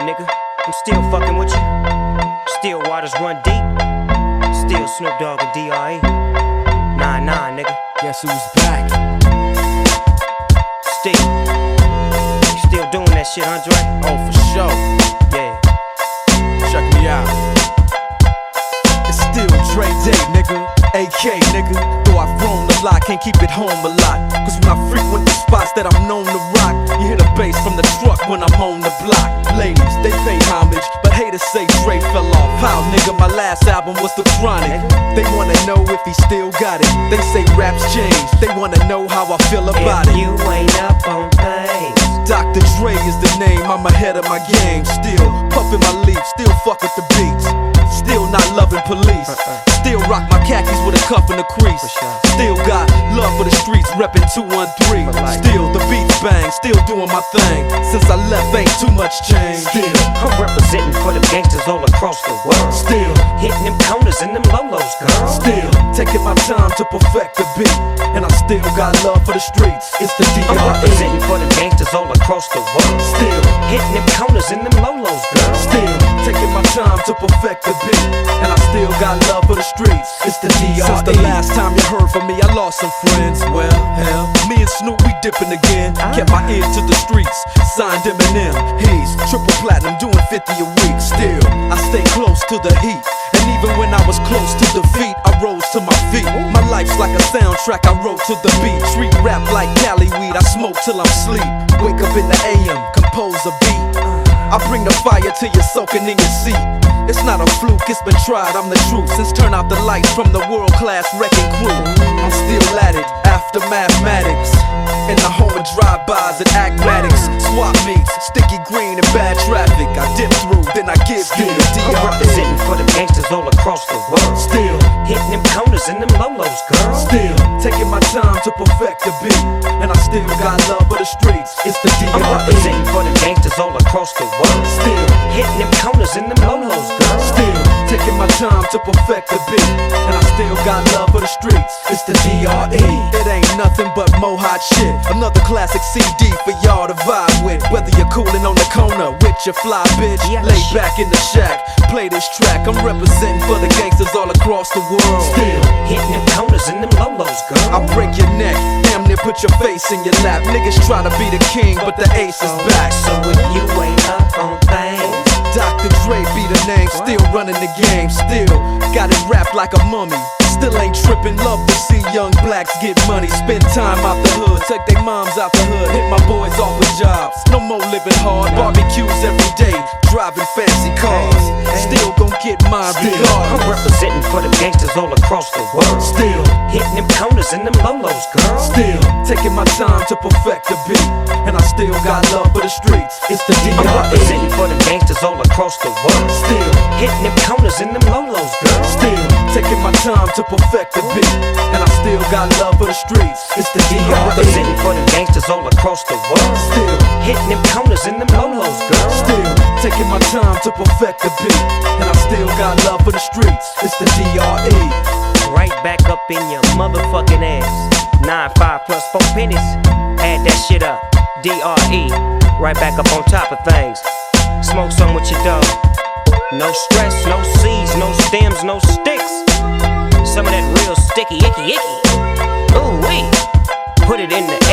nigga. I'm still fucking with you. Still waters run deep. Still Snoop Dogg and D.R.E. Nah, nigga. Guess who's back? Still. You still doing that shit, Andre? Oh, for sure. Yeah. Check me out. It's still Dre Day, nigga. AK, nigga. Though I've grown a lot, can't keep it home a lot. Cause when I frequent the spots that I'm known to rock, you hear the bass from the truck when I'm on the block. Ladies, they pay homage, but haters say Dre fell off. How, nigga, my last album was The Chronic. They wanna know if he still got it. They say raps change, they wanna know how I feel about it. You ain't up on things. Dr. Dre is the name, I'm ahead of my game. Still puffin' my leaf, still fuck with the beats. Still not loving police. Still rock my khakis with a cuff and a crease. Still got love for the streets, reppin' 213. Still the beats bang, still doing my thing. Since I left, ain't too much change. Still, I'm representing for them gangsters all across the world. Still hitting them corners and them lolos, girl. Still taking my time to perfect the beat, and I still got love for the streets. It's the D.R.E. I'm representing for them gangsters all across the world. Still hitting them corners and them lolos, girl. Still taking my time to perfect the beat, and I still got love for the streets. It's the D.R.E. Since the last time you heard from me, I lost some friends. Well, hell, me and Snoop, we dipping again. Kept my ear to the streets, signed Eminem. He's triple platinum, doing 50 a week. Still, I stay close to the heat, and even when I was close to defeat, I rose to my feet. My life's like a soundtrack, I wrote to the beat. Street rap like Cali weed, I smoke till I'm sleep. Wake up in the AM, compose a beat. I bring the fire till you're soaking in your seat. It's not a fluke, it's been tried, I'm the truth. Since turn out the lights from the world-class wrecking crew, I'm still at it, after mathematics. In the home of drive-bys and acmatics. Swap meets, sticky green and bad traffic. I dip through, then I give you the D.R.E. I'm representing for them gangsters all across the world. Still hitting them corners and them lolos, girl. Still taking my time to perfect the beat, and I still got love for the streets. It's the D.R.E. I'm representing for them gangsters all across the world. Still hitting them corners and them lolos, girl. Still taking my time to perfect the beat, and I still got love for the streets. It's the D.R.E. It ain't nothing but mohawk shit. Another classic CD for y'all to vibe with. Whether you're coolin' on the corner with your fly bitch, lay back in the shack, play this track. I'm representing for the gangsters all across the world. Still hitting them corners and them lolos, girl. I break your neck, damn near put your face in your lap. Niggas try to be the king, but the ace is back. So if you ain't up on things, Dr. Dre be the name, still running the game. Still got it wrapped like a mummy. Still ain't trippin', love to see young blacks get money. Spend time out the hood, take their moms out the hood. Hit my boys off with jobs, no more living hard. Barbecues every day, driving fancy cars. Still gon' get mine regardless. I'm representing for them gangsters all across the world. Still hitting them corners and them lolos, girl. Still taking my time to perfect the beat, and I still got love for the streets. It's the D.R.E. I'm representing for them gangsters all across the world. Still hitting them corners and them lolos, girl. Still taking my time to perfect the beat, and I still got love for the streets. It's the D.R.E. I'm representing for them gangsters all across the world. Still hitting them corners and them lolos, girl. Still taking my time to perfect the beat, and I still got love for the streets. It's the D.R.E. Right back up in your motherfucking ass. 9-5 plus 4 pennies. Add that shit up. D.R.E. Right back up on top of things. Smoke some with your dog. No stress, no seeds, no stems, no sticks. Some of that real sticky, icky. Ooh wee. Put it in the